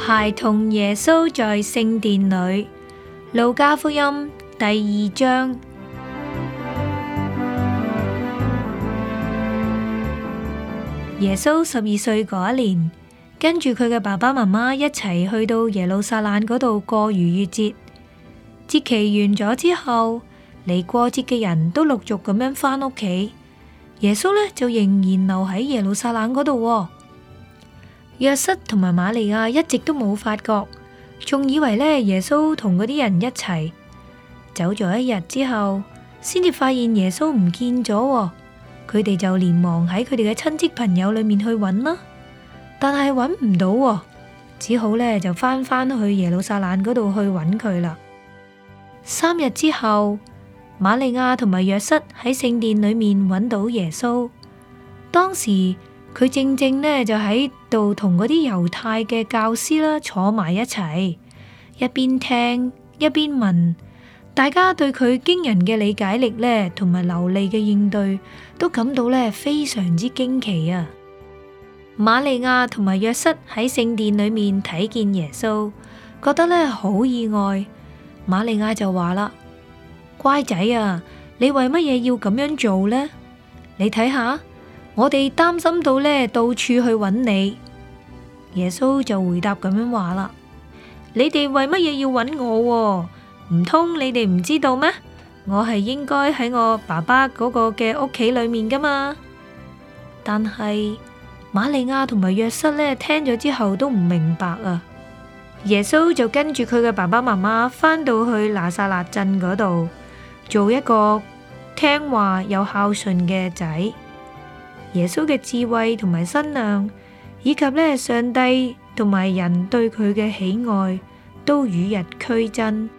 孩童耶穌在聖殿裏，路加福音第2章。耶穌12歲嗰一年，跟住佢嘅爸爸媽媽一齊去到耶路撒冷嗰度過逾越節。節期完咗之後，嚟過節嘅人都陸續咁樣返屋企，耶穌呢就仍然留喺耶路撒冷嗰度。約瑟同埋瑪利亞一直都冇發覺，仲以為呢耶穌同嗰啲人一齊走咗一日之後，先至發現耶穌唔見咗。佢哋就連忙喺佢哋嘅親戚朋友裏面去揾啦，但係揾唔到，只好呢就返去耶路撒冷嗰度去揾佢啦。3日之後，瑪利亞同埋約瑟喺聖殿裏面揾到耶穌，當時佢正呢就喺度同嗰啲猶太嘅教師啦坐埋一齊，一邊聽一邊問，大家對佢驚人嘅理解力呢同埋流利嘅應對都感到呢非常之驚奇啊！瑪利亞同埋約瑟喺聖殿裏面睇見耶穌，覺得呢好意外。瑪利亞就話啦：乖仔啊，你為乜嘢要咁樣做呢？你睇下，我哋擔心到呢到處去揾你。耶穌就回答咁樣話啦：你哋為乜嘢要揾我？唔通你哋唔知道咩？我係應該喺我爸爸嗰個嘅屋企裏面噶嘛。但係瑪利亞同埋約瑟呢聽咗之後都唔明白啊。耶穌就跟住佢嘅爸爸媽媽返到去拿撒勒鎮嗰度，做一個聽話又孝順嘅仔。耶穌嘅智慧同埋身量，以及呢上帝同埋人對佢嘅喜愛，都與日俱增。